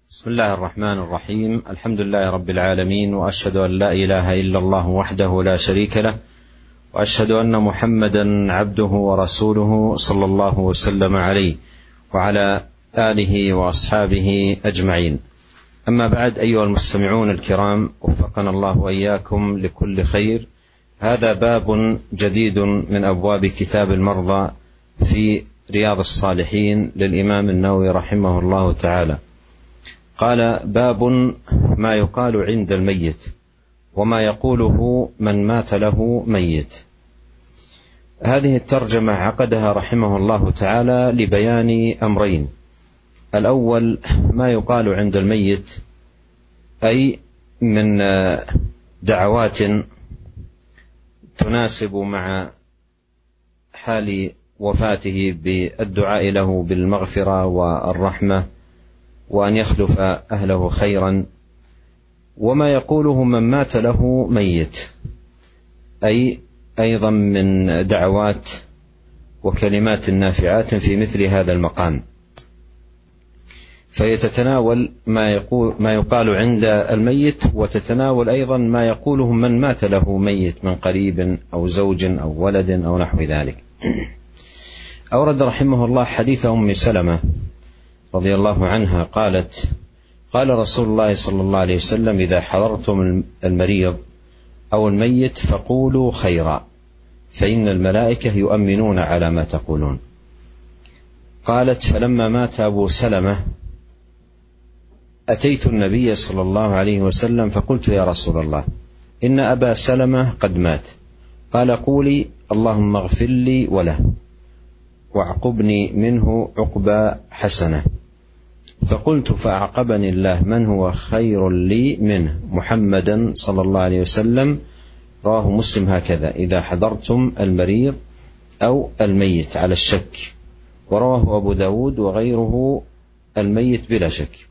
بسم الله الرحمن الرحيم. الحمد لله رب العالمين، وأشهد أن لا إله إلا الله وحده لا شريك له، وأشهد أن محمدا عبده ورسوله صلى الله وسلم عليه وعلى آله وأصحابه أجمعين. أما بعد، أيها المستمعون الكرام، وفقنا الله وإياكم لكل خير. هذا باب جديد من أبواب كتاب المرضى في رياض الصالحين للإمام النووي رحمه الله تعالى. قال: باب ما يقال عند الميت وما يقوله من مات له ميت. هذه الترجمة عقدها رحمه الله تعالى لبيان أمرين: الأول ما يقال عند الميت، أي من دعوات تناسب مع حال وفاته بالدعاء له بالمغفرة والرحمة وأن يخلف أهله خيرا. وما يقوله من مات له ميت، أي أيضا من دعوات وكلمات نافعات في مثل هذا المقام، فهي تتناول ما يقال عند الميت، وتتناول أيضا ما يقوله من مات له ميت من قريب أو زوج أو ولد أو نحو ذلك. أورد رحمه الله حديث أم سلمة رضي الله عنها قالت: قال رسول الله صلى الله عليه وسلم: إذا حضرتم المريض أو الميت فقولوا خيرا، فإن الملائكة يؤمنون على ما تقولون. قالت: فلما مات أبو سلمة أتيت النبي صلى الله عليه وسلم فقلت: يا رسول الله، إن أبا سلمة قد مات. قال: قولي: اللهم اغفر لي وله واعقبني منه عقبى حسنة. فقلت: فأعقبني الله من هو خير لي منه؟ محمدا صلى الله عليه وسلم. رواه مسلم هكذا: إذا حضرتم المريض أو الميت، على الشك. ورواه أبو داود وغيره الميت بلا شك.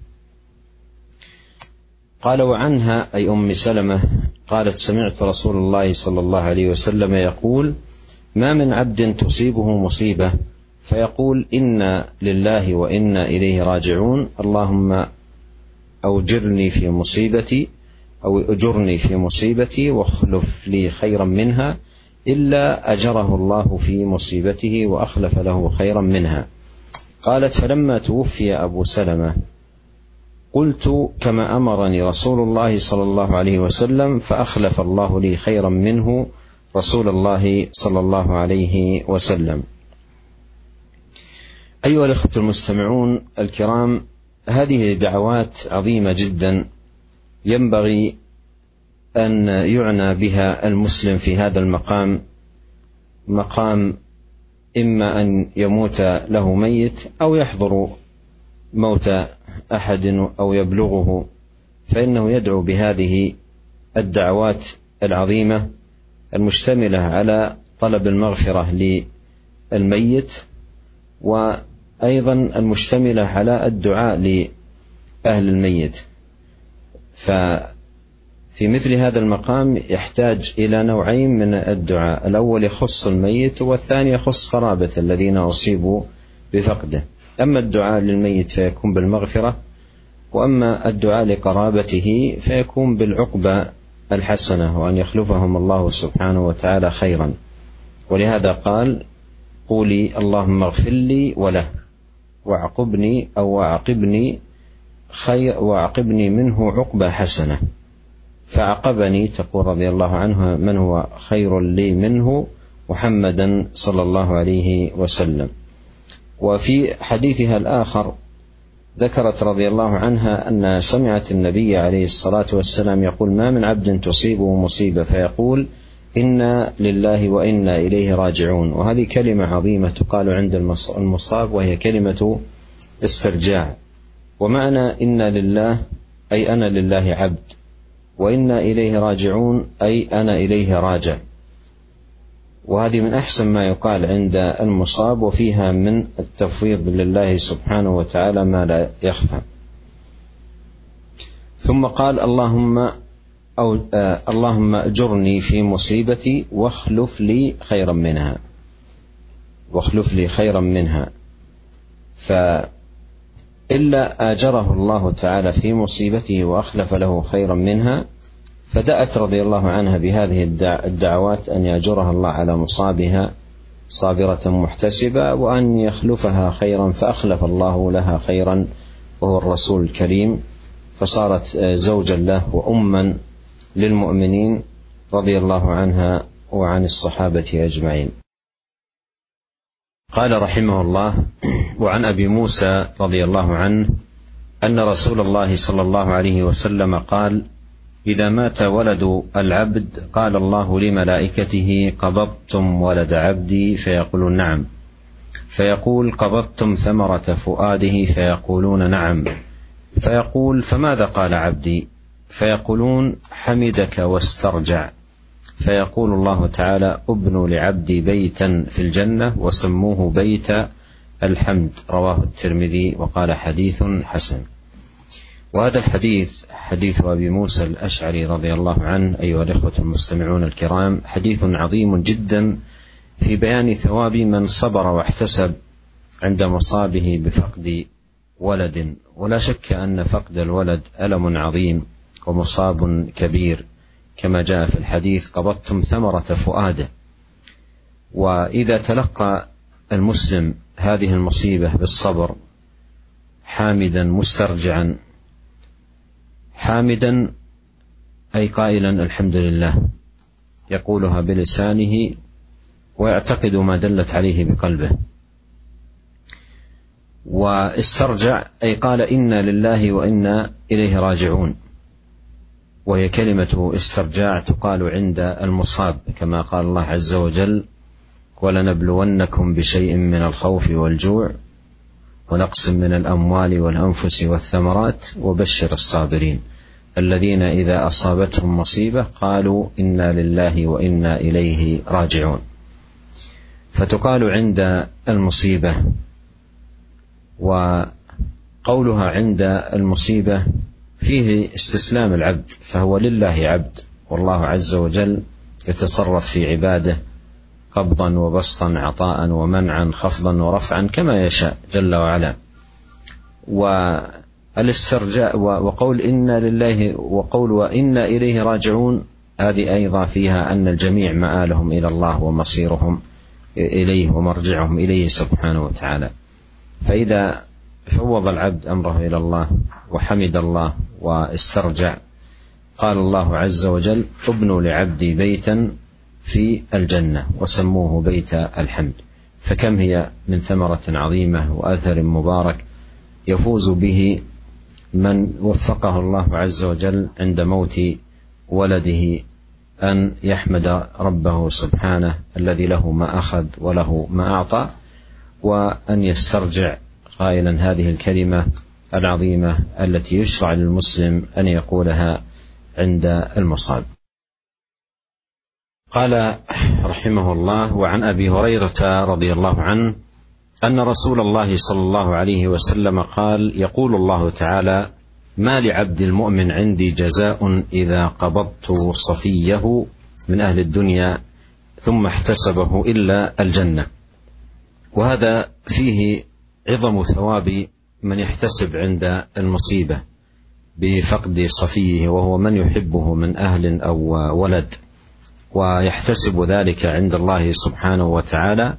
قال: وعنها أي أم سلمة قالت: سمعت رسول الله صلى الله عليه وسلم يقول: ما من عبد تصيبه مصيبة فيقول: إنا لله وإنا إليه راجعون، اللهم أجرني في مصيبتي أو أجرني في مصيبتي واخلف لي خيرا منها، إلا أجره الله في مصيبته وأخلف له خيرا منها. قالت: فلما توفي أبو سلمة قلت كما أمرني رسول الله صلى الله عليه وسلم، فأخلف الله لي خيرا منه رسول الله صلى الله عليه وسلم. أيها الأخوة المستمعون الكرام، هذه دعوات عظيمة جدا ينبغي أن يعنى بها المسلم في هذا المقام، مقام إما أن يموت له ميت أو يحضر موت أحد أو يبلغه، فإنه يدعو بهذه الدعوات العظيمة المشتملة على طلب المغفرة للميت، وأيضا المشتملة على الدعاء لأهل الميت. ففي مثل هذا المقام يحتاج إلى نوعين من الدعاء: الأول يخص الميت، والثاني يخص قرابة الذين أصيبوا بفقده. أما الدعاء للميت فيكون بالمغفرة، وأما الدعاء لقرابته فيكون بالعقبة الحسنة، وأن يخلفهم الله سبحانه وتعالى خيرا. ولهذا قال: قولي اللهم اغفر لي وله واعقبني أو واعقبني منه عقبة حسنة. فعقبني تقول رضي الله عنها من هو خير لي منه؟ محمدا صلى الله عليه وسلم. وفي حديثها الآخر ذكرت رضي الله عنها أن سمعت النبي عليه الصلاة والسلام يقول: ما من عبد تصيبه مصيبة فيقول: إنا لله وإنا إليه راجعون. وهذه كلمة عظيمة تقال عند المصاب، وهي كلمة استرجاع. ومعنى إنا لله أي أنا لله عبد، وإنا إليه راجعون أي أنا إليه راجع. وهذه من أحسن ما يقال عند المصاب، وفيها من التفويض لله سبحانه وتعالى ما لا يخفى. ثم قال: اللهم أجرني في مصيبتي واخلف لي خيرا منها. إلا آجره الله تعالى في مصيبته وأخلف له خيرا منها، فدأت رضي الله عنها بهذه الدعوات أن يأجرها الله على مصابها صابرة محتسبة، وأن يخلفها خيرا، فأخلف الله لها خيرا وهو الرسول الكريم، فصارت زوجا له وأما للمؤمنين رضي الله عنها وعن الصحابة أجمعين. قال رحمه الله: وعن أبي موسى رضي الله عنه أن رسول الله صلى الله عليه وسلم قال: إذا مات ولد العبد قال الله لملائكته: قبضتم ولد عبدي؟ فيقولون: نعم. فيقول: قبضتم ثمرة فؤاده؟ فيقولون: نعم. فيقول: فماذا قال عبدي؟ فيقولون: حمدك واسترجع. فيقول الله تعالى: ابنوا لعبدي بيتا في الجنة وسموه بيت الحمد. رواه الترمذي وقال: حديث حسن. وهذا الحديث حديث أبي موسى الأشعري رضي الله عنه أيها الإخوة المستمعون الكرام، حديث عظيم جدا في بيان ثواب من صبر واحتسب عند مصابه بفقد ولد. ولا شك أن فقد الولد ألم عظيم ومصاب كبير، كما جاء في الحديث: قبضتم ثمرة فؤاده. وإذا تلقى المسلم هذه المصيبة بالصبر حامدا مسترجعا، حامدا أي قائلا الحمد لله، يقولها بلسانه ويعتقد ما دلت عليه بقلبه، واسترجع أي قال إنا لله وإنا إليه راجعون، وهي كلمة استرجاع تقال عند المصاب، كما قال الله عز وجل: ولنبلونكم بشيء من الخوف والجوع ونقص من الأموال والأنفس والثمرات وبشر الصابرين الذين إذا أصابتهم مصيبة قالوا إنا لله وإنا إليه راجعون. فتقال عند المصيبة، وقولها عند المصيبة فيه استسلام العبد، فهو لله عبد، والله عز وجل يتصرف في عباده قبضا وبسطا، عطاء ومنعا، خفضا ورفعا كما يشاء جل وعلا. والاسترجاع وقول إنا لله وقول وإنا إليه راجعون، هذه أيضا فيها أن الجميع مآلهم إلى الله ومصيرهم إليه ومرجعهم إليه سبحانه وتعالى. فإذا فوض العبد أمره إلى الله وحمد الله واسترجع، قال الله عز وجل: ابنوا لعبدي بيتا في الجنة وسموه بيت الحمد. فكم هي من ثمرة عظيمة وأثر مبارك يفوز به من وفقه الله عز وجل عند موت ولده أن يحمد ربه سبحانه الذي له ما أخذ وله ما أعطى، وأن يسترجع قائلا هذه الكلمة العظيمة التي يشرع للمسلم أن يقولها عند المصاب. قال رحمه الله: وعن أبي هريرة رضي الله عنه أن رسول الله صلى الله عليه وسلم قال: يقول الله تعالى: ما لعبد المؤمن عندي جزاء إذا قبضت صفيه من أهل الدنيا ثم احتسبه إلا الجنة. وهذا فيه عظم ثواب من يحتسب عند المصيبة بفقد صفيه، وهو من يحبه من أهل أو ولد، ويحتسب ذلك عند الله سبحانه وتعالى،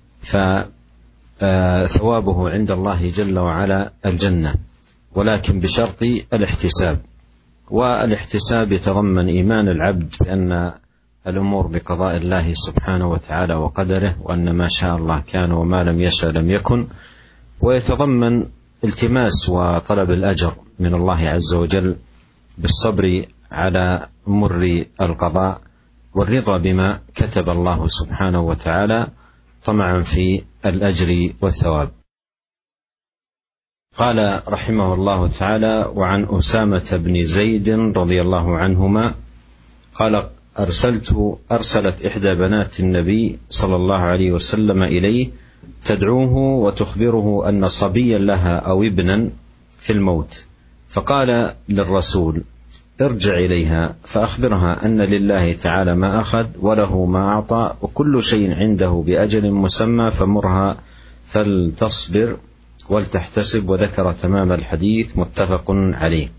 فثوابه عند الله جل وعلا الجنة، ولكن بشرط الاحتساب. والاحتساب يتضمن إيمان العبد بأن الأمور بقضاء الله سبحانه وتعالى وقدره، وأن ما شاء الله كان وما لم يشاء لم يكن، ويتضمن التماس وطلب الأجر من الله عز وجل بالصبر على مر القضاء، والرضا بما كتب الله سبحانه وتعالى طمعا في الأجر والثواب. قال رحمه الله تعالى: وعن أسامة بن زيد رضي الله عنهما قال: أرسلت إحدى بنات النبي صلى الله عليه وسلم إليه تدعوه وتخبره أن صبيا لها أو ابنا في الموت، فقال للرسول: ارجع إليها فأخبرها أن لله تعالى ما أخذ وله ما أعطى، وكل شيء عنده بأجل مسمى، فمرها فلتصبر ولتحتسب، وذكر تمام الحديث متفق عليه.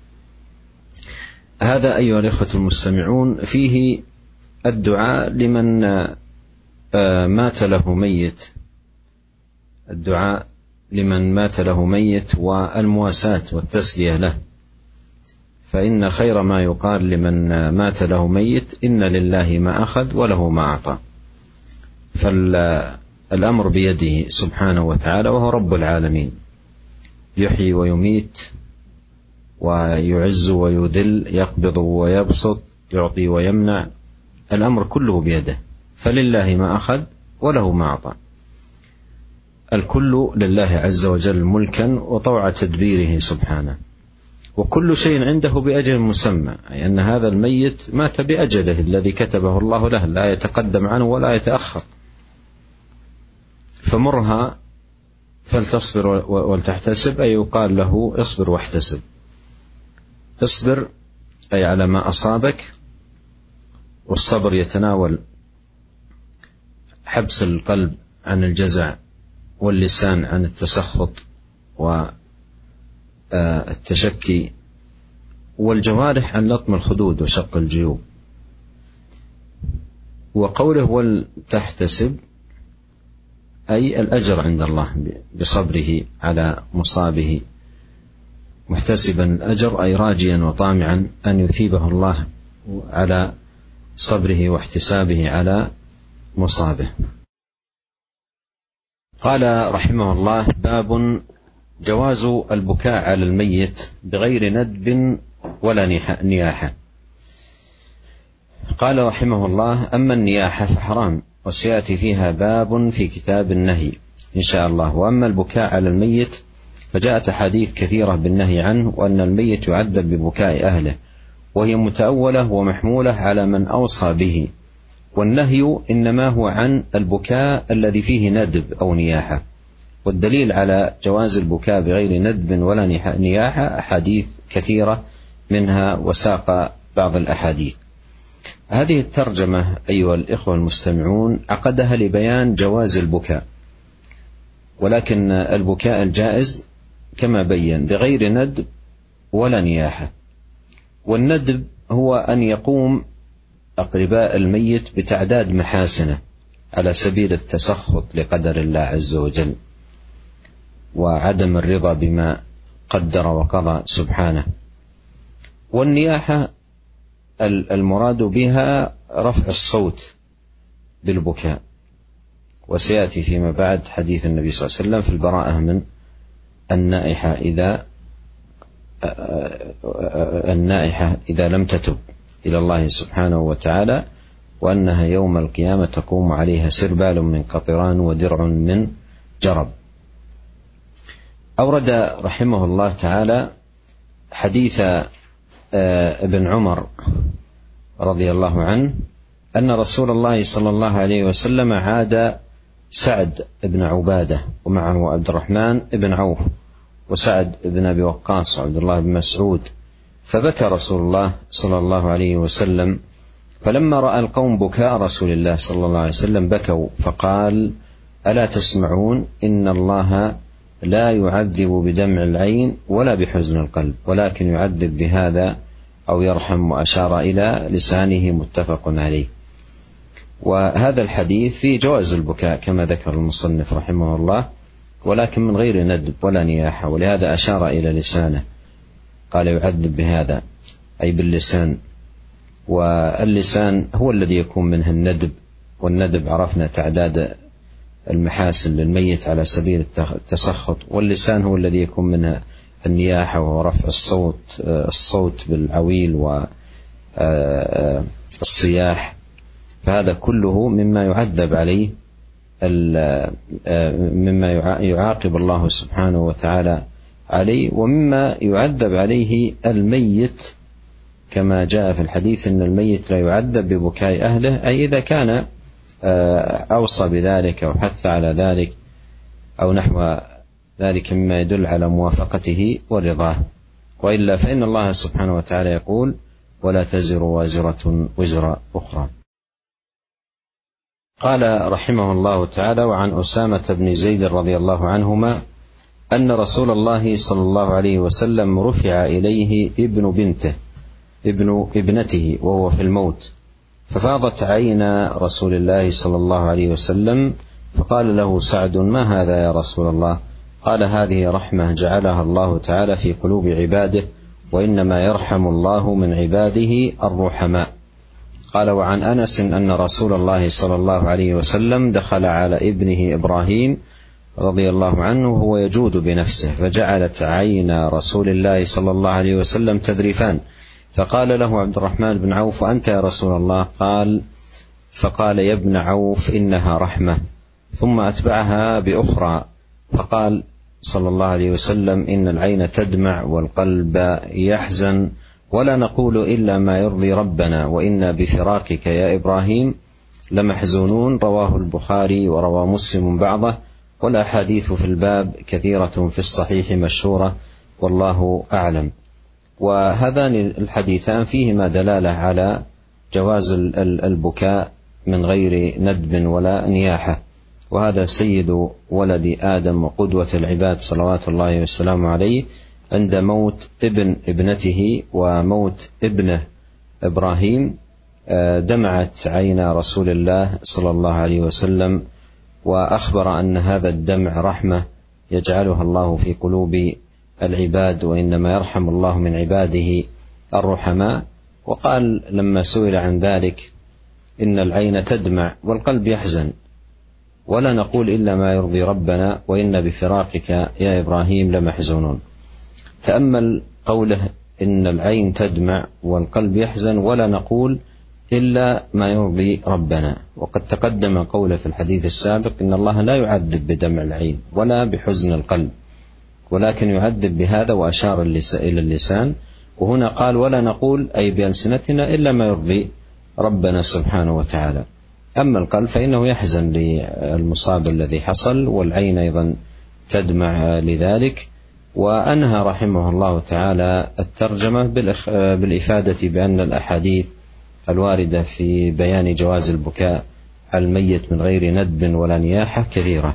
هذا أيها الإخوة المستمعون فيه الدعاء لمن مات له ميت، الدعاء لمن مات له ميت والمواساة والتسلية له، فإن خير ما يقال لمن مات له ميت: إن لله ما أخذ وله ما أعطى. فالأمر بيده سبحانه وتعالى، وهو رب العالمين، يحيي ويميت ويعز ويذل، يقبض ويبسط، يعطي ويمنع، الأمر كله بيده، فلله ما أخذ وله ما أعطى، الكل لله عز وجل ملكا وطوع تدبيره سبحانه، وكل شيء عنده بأجل مسمى، أي أن هذا الميت مات بأجله الذي كتبه الله له، لا يتقدم عنه ولا يتأخر. فمرها فلتصبر ولتحتسب، أي يقال له اصبر واحتسب. اصبر أي على ما أصابك، والصبر يتناول حبس القلب عن الجزع، واللسان عن التسخط والتشكي، والجوارح عن لطم الخدود وشق الجيوب. وقوله ولتحتسب أي الأجر عند الله بصبره على مصابه، محتسبا الأجر أي راجيا وطامعا أن يثيبه الله على صبره واحتسابه على مصابه. قال رحمه الله: باب جواز البكاء على الميت بغير ندب ولا نياحة. قال رحمه الله: أما النياحة فحرام، وسيأتي فيها باب في كتاب النهي إن شاء الله. وأما البكاء على الميت فجاءت أحاديث كثيرة بالنهي عنه، وأن الميت يعذب ببكاء أهله، وهي متأولة ومحمولة على من أوصى به، والنهي إنما هو عن البكاء الذي فيه ندب أو نياحة. والدليل على جواز البكاء بغير ندب ولا نياحة أحاديث كثيرة، منها وساق بعض الأحاديث. هذه الترجمة أيها الإخوة المستمعون عقدها لبيان جواز البكاء، ولكن البكاء الجائز كما بين بغير ندب ولا نياحة. والندب هو أن يقوم أقرباء الميت بتعداد محاسنه على سبيل التسخط لقدر الله عز وجل، وعدم الرضا بما قدر وقضى سبحانه. والنياحة المراد بها رفع الصوت بالبكاء، وسيأتي فيما بعد حديث النبي صلى الله عليه وسلم في البراءة من النائحة إذا لم تتب إلى الله سبحانه وتعالى، وأنها يوم القيامة تقوم عليها سربال من قطران ودرع من جرب. أورد رحمه الله تعالى حديث ابن عمر رضي الله عنه أن رسول الله صلى الله عليه وسلم عاد سعد بن عبادة ومعه عبد الرحمن بن عوف وسعد بن أبي وقاص وعبد الله بن مسعود، فبكى رسول الله صلى الله عليه وسلم، فلما رأى القوم بكاء رسول الله صلى الله عليه وسلم بكوا، فقال: ألا تسمعون؟ إن الله لا يعذب بدمع العين ولا بحزن القلب، ولكن يعذب بهذا أو يرحم، وأشار إلى لسانه، متفق عليه. وهذا الحديث في جواز البكاء كما ذكر المصنف رحمه الله، ولكن من غير ندب ولا نياحة، ولهذا أشار إلى لسانه، قال يعذب بهذا أي باللسان، واللسان هو الذي يكون منه الندب، والندب عرفنا تعداد المحاسن للميت على سبيل التسخط، واللسان هو الذي يكون منه النياحة وهو رفع الصوت بالعويل والصياح، فهذا كله مما يعذب عليه، مما يعاقب الله سبحانه وتعالى عليه، ومما يعذب عليه الميت، كما جاء في الحديث أن الميت لا يعذب ببكاء أهله، أي إذا كان أوصى بذلك أو حث على ذلك أو نحو ذلك مما يدل على موافقته ورضاه، وإلا فإن الله سبحانه وتعالى يقول: ولا تزر وازرة وزر أخرى. قال رحمه الله تعالى: وعن أسامة بن زيد رضي الله عنهما أن رسول الله صلى الله عليه وسلم رفع إليه ابن ابنته وهو في الموت، ففاضت عين رسول الله صلى الله عليه وسلم، فقال له سعد: ما هذا يا رسول الله؟ قال: هذه رحمة جعلها الله تعالى في قلوب عباده، وإنما يرحم الله من عباده الرحماء. قال: وعن أنس أن رسول الله صلى الله عليه وسلم دخل على ابنه إبراهيم رضي الله عنه وهو يجود بنفسه، فجعلت عين رسول الله صلى الله عليه وسلم تذرفان، فقال له عبد الرحمن بن عوف: أنت يا رسول الله؟ فقال: يا ابن عوف، إنها رحمة. ثم أتبعها بأخرى، فقال صلى الله عليه وسلم: إن العين تدمع والقلب يحزن، ولا نقول إلا ما يرضي ربنا، وإنا بفراقك يا إبراهيم لمحزونون. رواه البخاري وروى مسلم بعضه، والأحاديث في الباب كثيرة في الصحيح مشهورة، والله أعلم. وهذان الحديثان فيهما دلالة على جواز البكاء من غير ندب ولا نياحة، وهذا سيد ولد آدم وقدوة العباد صلوات الله وسلامه عليه عند موت ابنته وموت ابنه إبراهيم دمعت عين رسول الله صلى الله عليه وسلم، وأخبر أن هذا الدمع رحمة يجعلها الله في قلوب العباد، وإنما يرحم الله من عباده الرحماء. وقال لما سئل عن ذلك: إن العين تدمع والقلب يحزن، ولا نقول إلا ما يرضي ربنا، وإن بفراقك يا إبراهيم لمحزونون. تأمل قوله: إن العين تدمع والقلب يحزن، ولا نقول إلا ما يرضي ربنا. وقد تقدم قوله في الحديث السابق: إن الله لا يعذب بدمع العين ولا بحزن القلب، ولكن يعذب بهذا، وأشار إلى اللسان. وهنا قال: ولا نقول أي بألسنتنا إلا ما يرضي ربنا سبحانه وتعالى. أما القلب فإنه يحزن للمصاب الذي حصل، والعين أيضا تدمع لذلك. وأنهى رحمه الله تعالى الترجمة بالإفادة بأن الأحاديث الواردة في بيان جواز البكاء على الميت من غير ندب ولا نياحة كثيرة.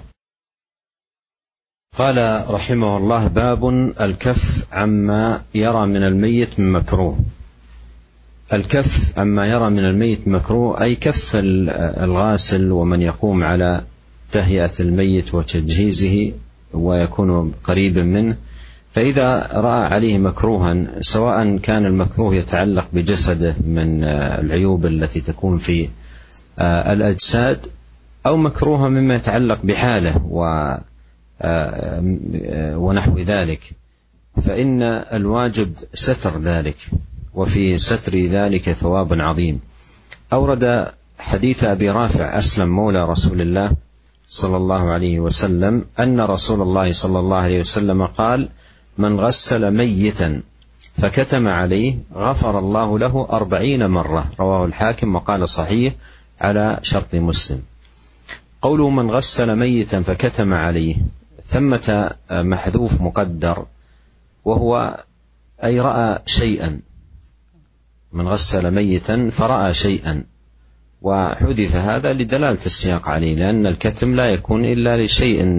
قال رحمه الله: باب الكف عما يرى من الميت من مكروه. الكف عما يرى من الميت مكروه، أي كف الغاسل ومن يقوم على تهيئة الميت وتجهيزه ويكون قريبا منه، فإذا رأى عليه مكروها، سواء كان المكروه يتعلق بجسده من العيوب التي تكون في الأجساد، أو مكروها مما يتعلق بحاله ونحو ذلك، فإن الواجب ستر ذلك، وفي ستر ذلك ثواب عظيم. أورد حديث أبي رافع أسلم مولى رسول الله صلى الله عليه وسلم أن رسول الله صلى الله عليه وسلم قال: من غسل ميتا فكتم عليه غفر الله له 40 مرة. رواه الحاكم وقال صحيح على شرط مسلم. قوله من غسل ميتا فكتم عليه، ثمة محذوف مقدر، وهو أي رأى شيئا. من غسل ميتا فرأى شيئا، وحذف هذا لدلالة السياق عليه، لأن الكتم لا يكون إلا لشيء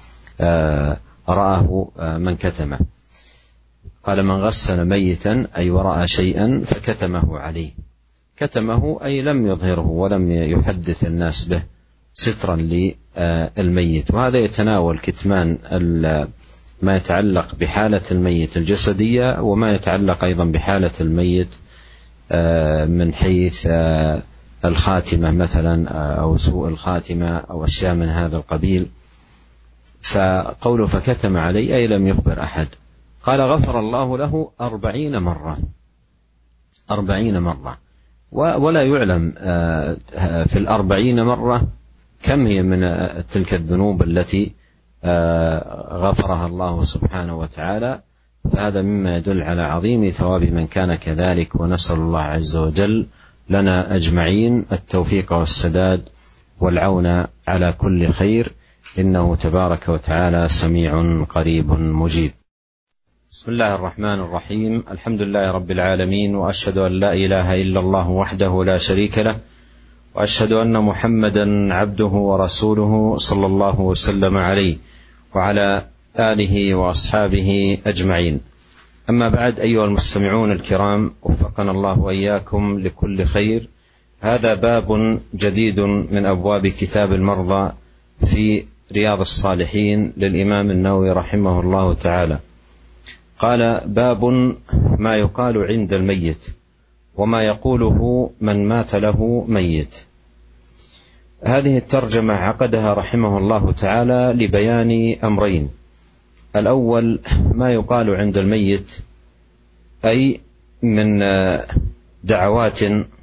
رآه من كتمه. قال: من غسل ميتا أي ورأى شيئا فكتمه عليه. كتمه أي لم يظهره ولم يحدث الناس به سترا للميت، وهذا يتناول كتمان ما يتعلق بحالة الميت الجسدية، وما يتعلق أيضا بحالة الميت من حيث الخاتمة مثلا، أو سوء الخاتمة، أو أشياء من هذا القبيل. فقوله فكتم عليه أي لم يخبر أحد. قال: غفر الله له 40 مرة. 40 مرة، ولا يعلم في 40 مرة كم هي من تلك الذنوب التي غفرها الله سبحانه وتعالى، فهذا مما يدل على عظيم ثواب من كان كذلك. ونسأل الله عز وجل لنا أجمعين التوفيق والسداد والعون على كل خير، إنه تبارك وتعالى سميع قريب مجيب. بسم الله الرحمن الرحيم. الحمد لله رب العالمين، وأشهد أن لا إله إلا الله وحده لا شريك له، وأشهد أن محمدا عبده ورسوله صلى الله وسلم عليه وعلى آله وأصحابه أجمعين. أما بعد، أيها المستمعون الكرام، وفقنا الله وإياكم لكل خير. هذا باب جديد من أبواب كتاب المرضى في رياض الصالحين للإمام النووي رحمه الله تعالى. قال: باب ما يقال عند الميت وما يقوله من مات له ميت. هذه الترجمة عقدها رحمه الله تعالى لبيان أمرين: الأول ما يقال عند الميت، أي من دعوات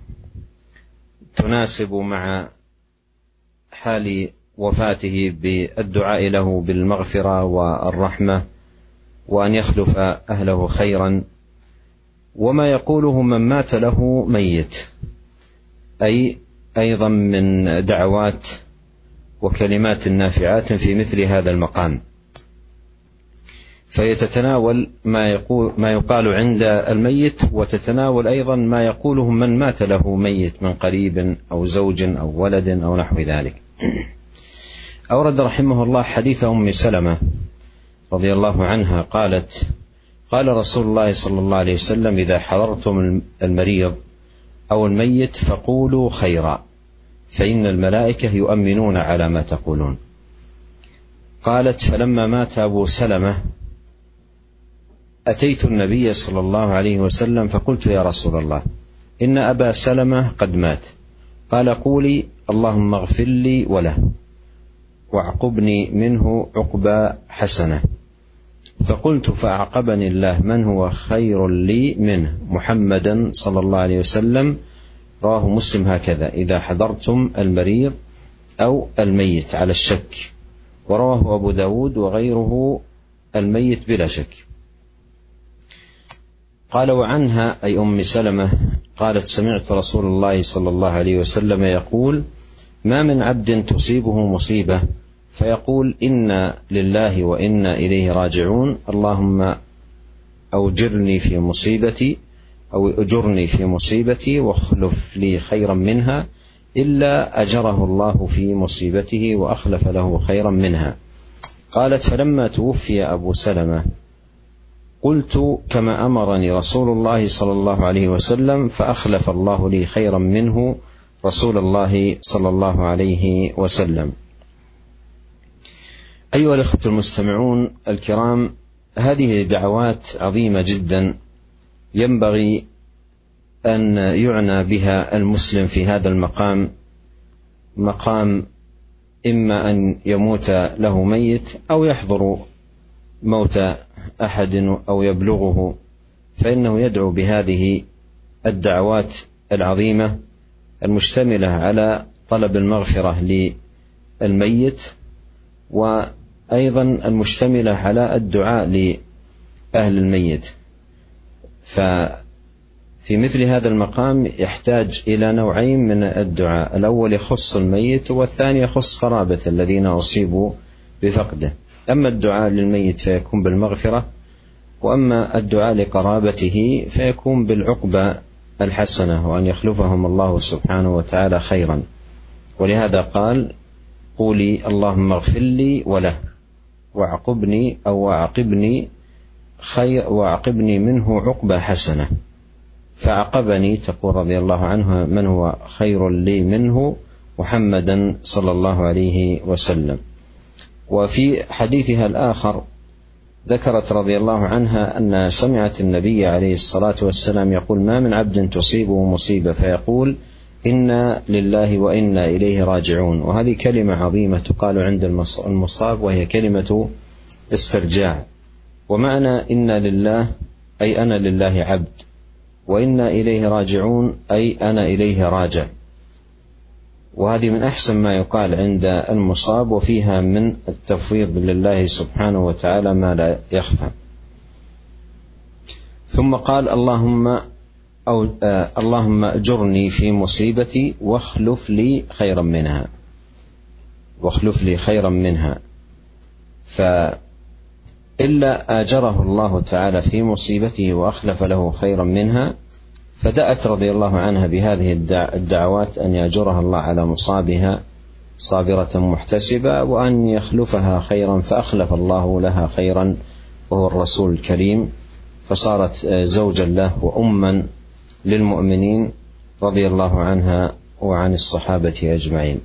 تناسب مع حال وفاته بالدعاء له بالمغفرة والرحمة وأن يخلف أهله خيرا، وما يقوله من مات له ميت، أي أيضا من دعوات وكلمات نافعات في مثل هذا المقام. فيتتناول ما يقال عند الميت، وتتناول أيضا ما يقوله من مات له ميت من قريب أو زوج أو ولد أو نحو ذلك. أورد رحمه الله حديث أم سلمة رضي الله عنها قالت: قال رسول الله صلى الله عليه وسلم: إذا حضرتم المريض أو الميت فقولوا خيرا، فإن الملائكة يؤمنون على ما تقولون. قالت: فلما مات أبو سلمة أتيت النبي صلى الله عليه وسلم فقلت: يا رسول الله، إن أبا سلمة قد مات. قال: قولي: اللهم اغفر لي وله واعقبني منه عقبى حسنة. فقلت: فأعقبني الله من هو خير لي منه؟ محمدا صلى الله عليه وسلم. رواه مسلم هكذا: إذا حضرتم المريض أو الميت، على الشك. ورواه أبو داود وغيره الميت بلا شك. قال: وعنها أي أم سلمة قالت: سمعت رسول الله صلى الله عليه وسلم يقول: ما من عبد تصيبه مصيبة فيقول: إنا لله وإنا إليه راجعون، اللهم أجرني في مصيبتي أو أجرني في مصيبتي واخلف لي خيرا منها، إلا أجره الله في مصيبته وأخلف له خيرا منها. قالت: فلما توفي أبو سلمة قلت كما أمرني رسول الله صلى الله عليه وسلم، فأخلف الله لي خيرا منه رسول الله صلى الله عليه وسلم. أيها الأخوة المستمعون الكرام، هذه دعوات عظيمة جدا ينبغي أن يعنى بها المسلم في هذا المقام، مقام إما أن يموت له ميت أو يحضر موت أحد أو يبلغه، فإنه يدعو بهذه الدعوات العظيمة المشتملة على طلب المغفرة للميت، وأيضا المشتملة على الدعاء لأهل الميت. ففي مثل هذا المقام يحتاج إلى نوعين من الدعاء: الأول يخص الميت، والثاني يخص قرابة الذين أصيبوا بفقده. أما الدعاء للميت فيكون بالمغفرة، وأما الدعاء لقرابته فيكون بالعقبة الحسنة، وأن يخلفهم الله سبحانه وتعالى خيرا. ولهذا قال: قولي اللهم اغفر لي وله واعقبني أو واعقبني منه عقبة حسنة. فعقبني تقول رضي الله عنها من هو خير لي منه؟ محمدا صلى الله عليه وسلم. وفي حديثها الآخر ذكرت رضي الله عنها أن سمعت النبي عليه الصلاة والسلام يقول: ما من عبد تصيبه مصيبة فيقول: إنا لله وإنا إليه راجعون. وهذه كلمة عظيمة تقال عند المصاب، وهي كلمة استرجاع. ومعنى إنا لله أي أنا لله عبد، وإنا إليه راجعون أي أنا إليه راجع. وهذه من أحسن ما يقال عند المصاب، وفيها من التفويض لله سبحانه وتعالى ما لا يخفى. ثم قال: اللهم أجرني في مصيبتي واخلف لي خيرا منها. فإلا آجره الله تعالى في مصيبته وأخلف له خيرا منها، فدأت رضي الله عنها بهذه الدعوات أن يأجرها الله على مصابها صابرة محتسبة، وأن يخلفها خيرا فأخلف الله لها خيرا وهو الرسول الكريم، فصارت زوجا له وأما للمؤمنين رضي الله عنها وعن الصحابة أجمعين.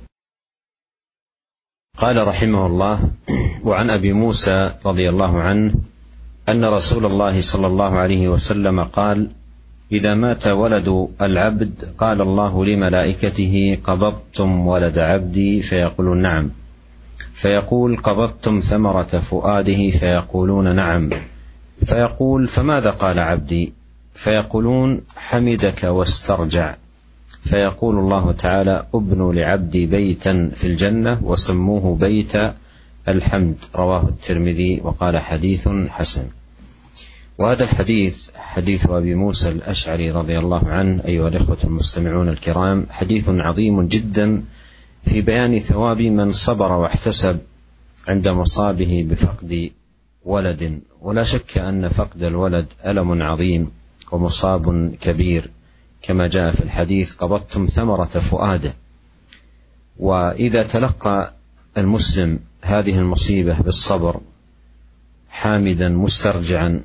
قال رحمه الله: وعن أبي موسى رضي الله عنه أن رسول الله صلى الله عليه وسلم قال: إذا مات ولد العبد قال الله لملائكته: قبضتم ولد عبدي؟ فيقولون: نعم. فيقول: قبضتم ثمرة فؤاده؟ فيقولون: نعم. فيقول: فماذا قال عبدي؟ فيقولون: حمدك واسترجع. فيقول الله تعالى: ابنوا لعبدي بيتا في الجنة وسموه بيت الحمد. رواه الترمذي وقال: حديث حسن. وهذا الحديث حديث أبي موسى الأشعري رضي الله عنه أيها الإخوة المستمعون الكرام، حديث عظيم جدا في بيان ثواب من صبر واحتسب عند مصابه بفقد ولد. ولا شك أن فقد الولد ألم عظيم ومصاب كبير، كما جاء في الحديث: قبضتم ثمرة فؤاده. وإذا تلقى المسلم هذه المصيبة بالصبر حامدا مسترجعا،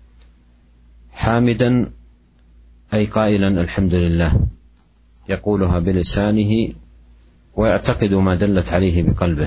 حامدا أي قائلا الحمد لله، يقولها بلسانه ويعتقد ما دلت عليه بقلبه،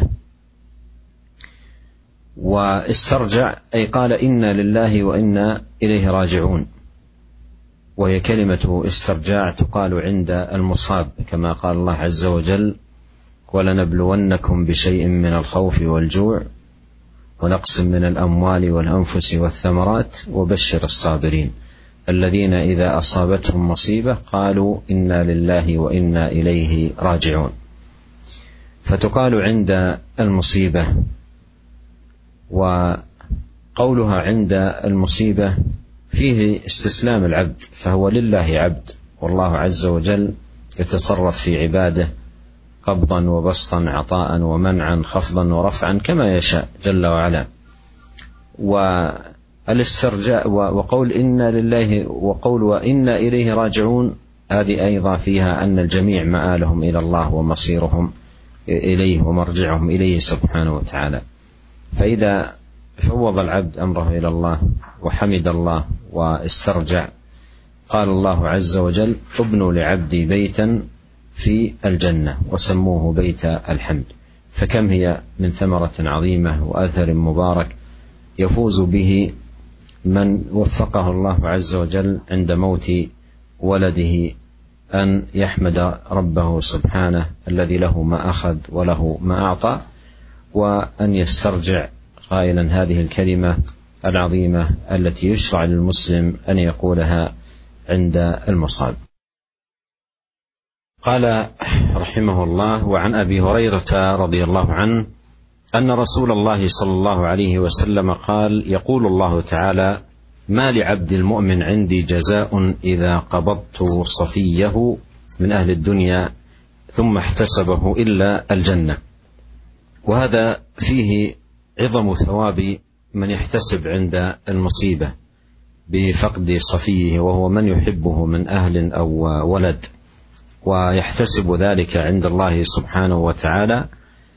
واسترجع أي قال إنا لله وإنا إليه راجعون، وهي كلمة استرجاع تقال عند المصاب، كما قال الله عز وجل: ولنبلونكم بشيء من الخوف والجوع ونقص من الأموال والأنفس والثمرات وبشر الصابرين الذين إذا أصابتهم مصيبة قالوا إنا لله وإنا إليه راجعون. فتقال عند المصيبة، وقولها عند المصيبة فيه استسلام العبد، فهو لله عبد، والله عز وجل يتصرف في عباده قبضا وبسطا، عطاء ومنعا، خفضا ورفعا كما يشاء جل وعلا. والاسترجاع وقول إنا لله وقول وإنا إليه راجعون، هذه أيضا فيها أن الجميع مآلهم إلى الله ومصيرهم إليه ومرجعهم إليه سبحانه وتعالى. فإذا فوض العبد أمره إلى الله وحمد الله واسترجع، قال الله عز وجل: ابنوا لعبدي بيتا في الجنة وسموه بيت الحمد. فكم هي من ثمرة عظيمة وأثر مبارك يفوز به من وفقه الله عز وجل عند موت ولده أن يحمد ربه سبحانه الذي له ما أخذ وله ما أعطى، وأن يسترجع قائلا هذه الكلمة العظيمة التي يشرع للمسلم أن يقولها عند المصاب. قال رحمه الله: وعن أبي هريرة رضي الله عنه أن رسول الله صلى الله عليه وسلم قال: يقول الله تعالى: ما لعبد المؤمن عندي جزاء إذا قبضت صفيه من أهل الدنيا ثم احتسبه إلا الجنة. وهذا فيه عظم ثواب من يحتسب عند المصيبة بفقد صفيه، وهو من يحبه من أهل أو ولد، ويحتسب ذلك عند الله سبحانه وتعالى،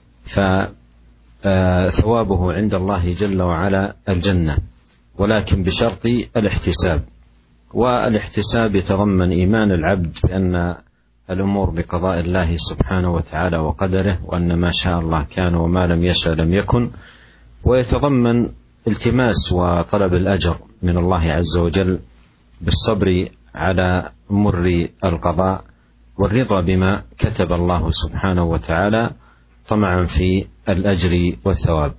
فثوابه عند الله جل وعلا الجنة، ولكن بشرط الاحتساب. والاحتساب يتضمن إيمان العبد بأن الأمور بقضاء الله سبحانه وتعالى وقدره، وأن ما شاء الله كان وما لم يشاء لم يكن، ويتضمن التماس وطلب الأجر من الله عز وجل بالصبر على مر القضاء، والرضا بما كتب الله سبحانه وتعالى طمعا في الأجر والثواب.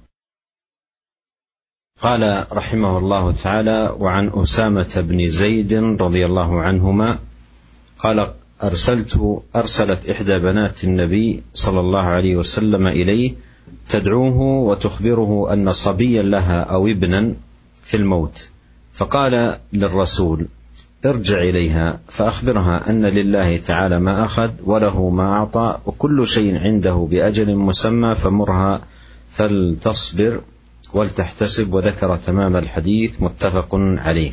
قال رحمه الله تعالى: وعن أسامة بن زيد رضي الله عنهما قال: أرسلت إحدى بنات النبي صلى الله عليه وسلم إليه تدعوه وتخبره أن صبيا لها أو ابنا في الموت، فقال للرسول: ارجع إليها فأخبرها أن لله تعالى ما أخذ وله ما أعطى وكل شيء عنده بأجل مسمى، فمرها فلتصبر ولتحتسب. وذكر تمام الحديث، متفق عليه.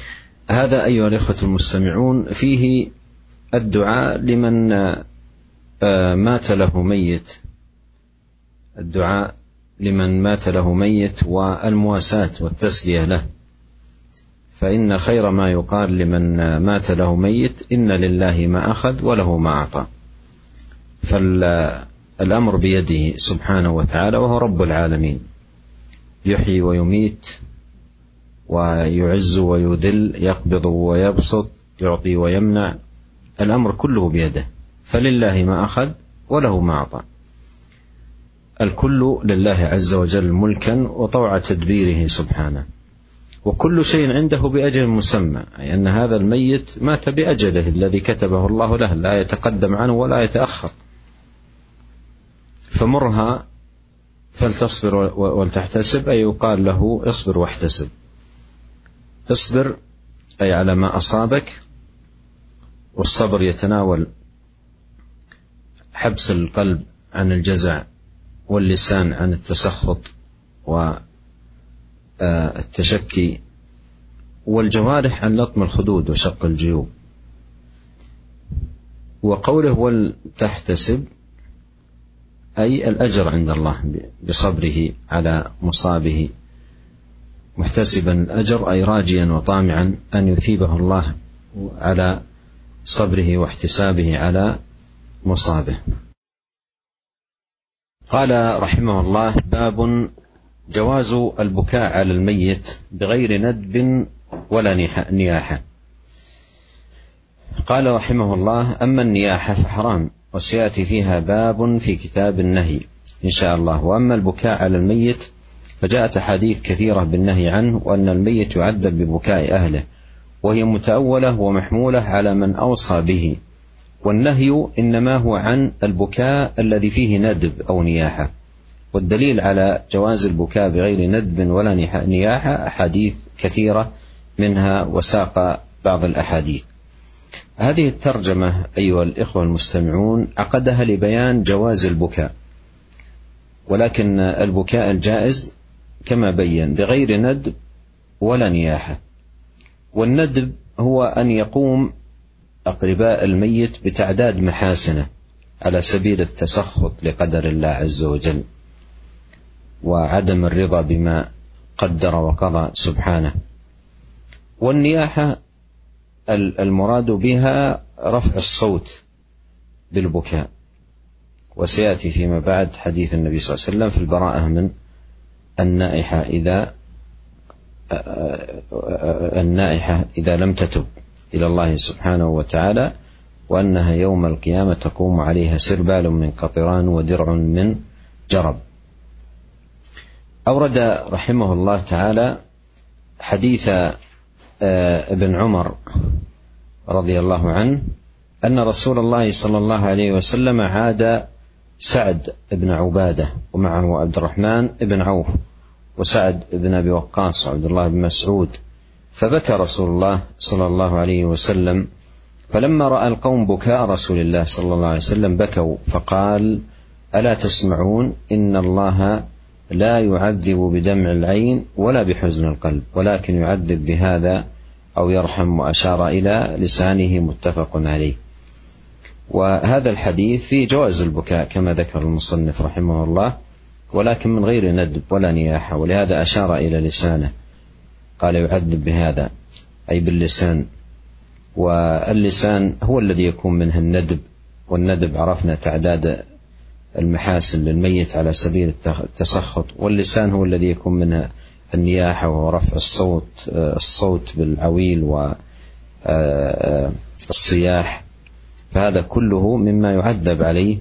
هذا أيها الإخوة المستمعون فيه الدعاء لمن مات له ميت، الدعاء لمن مات له ميت والمواساة والتسلية له، فإن خير ما يقال لمن مات له ميت: إن لله ما أخذ وله ما أعطى. فالأمر بيده سبحانه وتعالى، وهو رب العالمين، يحيي ويميت ويعز ويذل، يقبض ويبسط، يعطي ويمنع، الأمر كله بيده، فلله ما أخذ وله ما أعطى، الكل لله عز وجل ملكا وطوع تدبيره سبحانه، وكل شيء عنده بأجل مسمى، أي أن هذا الميت مات بأجله الذي كتبه الله له، لا يتقدم عنه ولا يتأخر. فمرها فلتصبر ولتحتسب، أي يقال له اصبر واحتسب. اصبر أي على ما أصابك، والصبر يتناول حبس القلب عن الجزع، واللسان عن التسخط والتشكي، والجوارح عن لطم الخدود وشق الجيوب. وقوله ولتحتسب أي الأجر عند الله بصبره على مصابه، محتسبا الأجر أي راجيا وطامعا أن يثيبه الله على صبره واحتسابه على مصابه. قال رحمه الله: باب جواز البكاء على الميت بغير ندب ولا نياحة. قال رحمه الله: أما النياحة فحرام، وسيأتي فيها باب في كتاب النهي إن شاء الله. وأما البكاء على الميت فجاءت أحاديث كثيرة بالنهي عنه، وأن الميت يعذب ببكاء أهله، وهي متأولة ومحمولة على من أوصى به، والنهي إنما هو عن البكاء الذي فيه ندب أو نياحة. والدليل على جواز البكاء بغير ندب ولا نياحة أحاديث كثيرة، منها وساق بعض الأحاديث. هذه الترجمة أيها الإخوة المستمعون عقدها لبيان جواز البكاء، ولكن البكاء الجائز كما بين بغير ندب ولا نياحة. والندب هو أن يقوم أقرباء الميت بتعداد محاسنه على سبيل التسخط لقدر الله عز وجل، وعدم الرضا بما قدر وقضى سبحانه. والنياحة المراد بها رفع الصوت بالبكاء، وسيأتي فيما بعد حديث النبي صلى الله عليه وسلم في البراءة من النائحة إذا لم تتب إلى الله سبحانه وتعالى، وأنها يوم القيامة تقوم عليها سربال من قطران ودرع من جرب. أورد رحمه الله تعالى حديث ابن عمر رضي الله عنه أن رسول الله صلى الله عليه وسلم عاد سعد بن عبادة، ومعه عبد الرحمن بن عوف وسعد بن أبي وقاص وعبد الله بن مسعود، فبكى رسول الله صلى الله عليه وسلم، فلما رأى القوم بكاء رسول الله صلى الله عليه وسلم بكوا، فقال: ألا تسمعون؟ إن الله لا يعذب بدمع العين ولا بحزن القلب، ولكن يعذب بهذا أو يرحم، وأشار إلى لسانه، متفق عليه. وهذا الحديث في جواز البكاء كما ذكر المصنف رحمه الله، ولكن من غير ندب ولا نياحة، ولهذا أشار إلى لسانه، قال يعذب بهذا أي باللسان، واللسان هو الذي يكون منه الندب، والندب عرفنا تعداد المحاسن للميت على سبيل التسخط، واللسان هو الذي يكون منه النياحة وهو رفع الصوت بالعويل والصياح، فهذا كله مما يعذب عليه،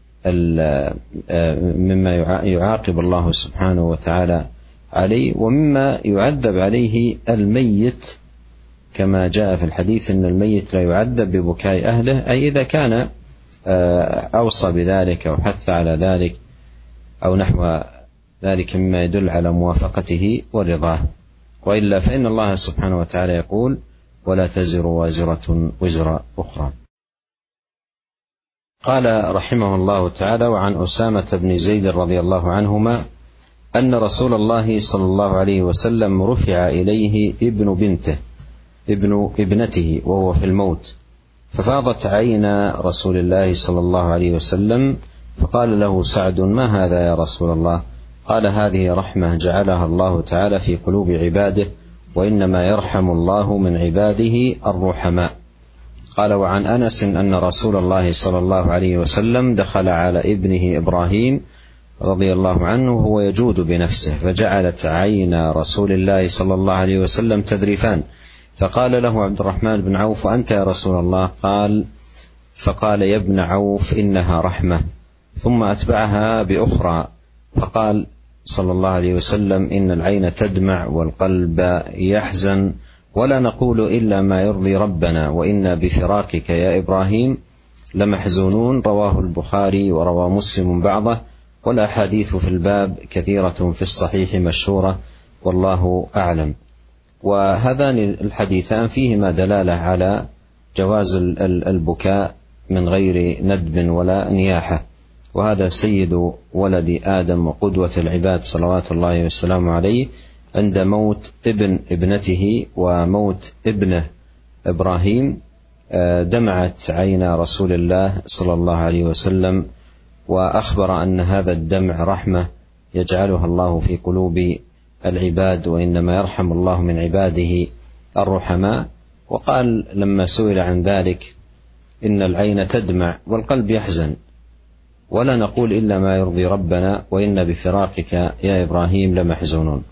مما يعاقب الله سبحانه وتعالى عليه، ومما يعذب عليه الميت، كما جاء في الحديث أن الميت لا يعذب ببكاء أهله، أي إذا كان أوصى بذلك أو حث على ذلك أو نحو ذلك مما يدل على موافقته ورضاه، وإلا فإن الله سبحانه وتعالى يقول: ولا تزر وازرة وزر أخرى. قال رحمه الله تعالى: وعن أسامة بن زيد رضي الله عنهما أن رسول الله صلى الله عليه وسلم رفع إليه ابن ابنته وهو في الموت، ففاضت عين رسول الله صلى الله عليه وسلم، فقال له سعد: ما هذا يا رسول الله؟ قال: هذه رحمة جعلها الله تعالى في قلوب عباده، وإنما يرحم الله من عباده الرحماء. قال: وعن أنس أن رسول الله صلى الله عليه وسلم دخل على ابنه إبراهيم رضي الله عنه وهو يجود بنفسه، فجعلت عينا رسول الله صلى الله عليه وسلم تذرفان، فقال له عبد الرحمن بن عوف: أنت يا رسول الله؟ فقال: يا ابن عوف، إنها رحمة. ثم أتبعها بأخرى، فقال صلى الله عليه وسلم: إن العين تدمع والقلب يحزن، ولا نقول إلا ما يرضي ربنا، وإنا بفراقك يا إبراهيم لمحزونون. رواه البخاري وروى مسلم بعضه، والأحاديث في الباب كثيرة في الصحيح مشهورة، والله أعلم. وهذان الحديثان فيهما دلالة على جواز البكاء من غير ندب ولا نياحة، وهذا سيد ولد آدم وقدوة العباد صلوات الله وسلامه عليه عند موت ابنته وموت ابنه إبراهيم دمعت عين رسول الله صلى الله عليه وسلم، وأخبر أن هذا الدمع رحمة يجعلها الله في قلوب العباد، وإنما يرحم الله من عباده الرحماء. وقال لما سئل عن ذلك: إن العين تدمع والقلب يحزن، ولا نقول إلا ما يرضي ربنا، وإن بفراقك يا إبراهيم لمحزونون.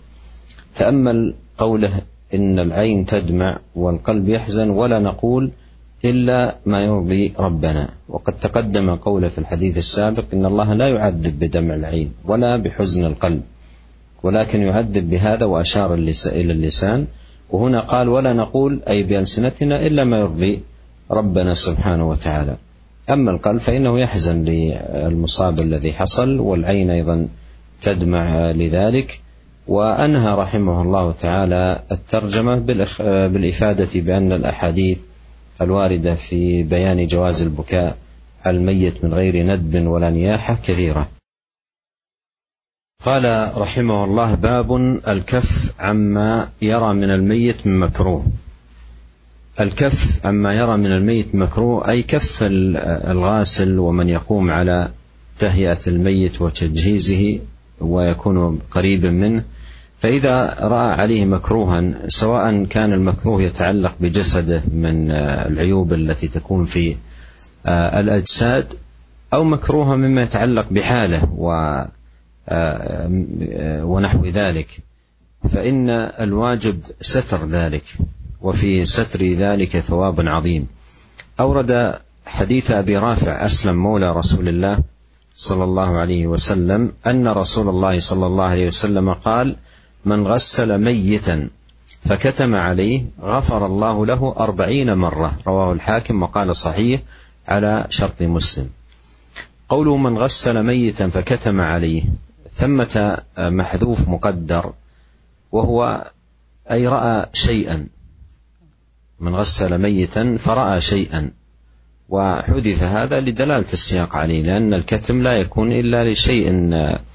تأمل قوله: إن العين تدمع والقلب يحزن، ولا نقول إلا ما يرضي ربنا. وقد تقدم قوله في الحديث السابق: إن الله لا يعذب بدمع العين ولا بحزن القلب، ولكن يعذب بهذا، وأشار إلى اللسان. وهنا قال: ولا نقول أي بألسنتنا إلا ما يرضي ربنا سبحانه وتعالى. أما القلب فإنه يحزن للمصاب الذي حصل، والعين أيضا تدمع لذلك. وأنهى رحمه الله تعالى الترجمة بالإفادة بأن الأحاديث الواردة في بيان جواز البكاء على الميت من غير ندب ولا نياحة كثيرة. قال رحمه الله: باب الكف عما يرى من الميت من مكروه. الكف عما يرى من الميت مكروه، أي كف الغاسل ومن يقوم على تهيئة الميت وتجهيزه ويكون قريبا منه، فإذا رأى عليه مكروها، سواء كان المكروه يتعلق بجسده من العيوب التي تكون في الأجساد، أو مكروها مما يتعلق بحاله ونحو ذلك، فإن الواجب ستر ذلك، وفي ستر ذلك ثواب عظيم. أورد حديث أبي رافع أسلم مولى رسول الله صلى الله عليه وسلم أن رسول الله صلى الله عليه وسلم قال: من غسل ميتا فكتم عليه غفر الله له 40 مرة. رواه الحاكم وقال صحيح على شرط مسلم. قوله من غسل ميتا فكتم عليه، ثمة محذوف مقدر، وهو أي رأى شيئا. من غسل ميتا فرأى شيئا، وحذف هذا لدلالة السياق عليه، لأن الكتم لا يكون إلا لشيء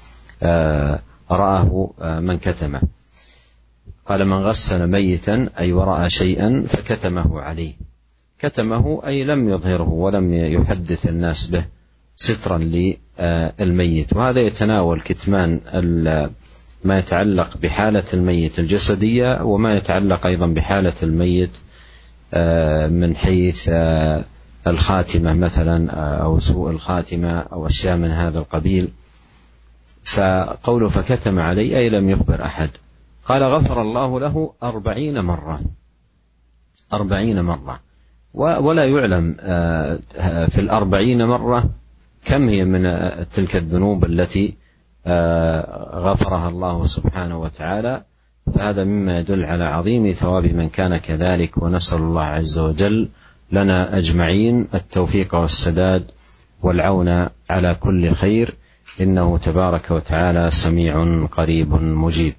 رآه من كتمه. قال: من غسل ميتا أي ورأى شيئا فكتمه عليه. كتمه أي لم يظهره ولم يحدث الناس به سترا للميت. وهذا يتناول كتمان ما يتعلق بحالة الميت الجسدية، وما يتعلق أيضا بحالة الميت من حيث الخاتمة مثلا، أو سوء الخاتمة، أو أشياء من هذا القبيل. فقوله فكتم عليه أي لم يخبر أحد. قال: غفر الله له 40 مرة. 40 مرة، ولا يعلم في 40 مرة كم هي من تلك الذنوب التي غفرها الله سبحانه وتعالى. فهذا مما يدل على عظيم ثواب من كان كذلك، ونسأل الله عز وجل لنا أجمعين التوفيق والسداد والعون على كل خير، إنه تبارك وتعالى سميع قريب مجيب.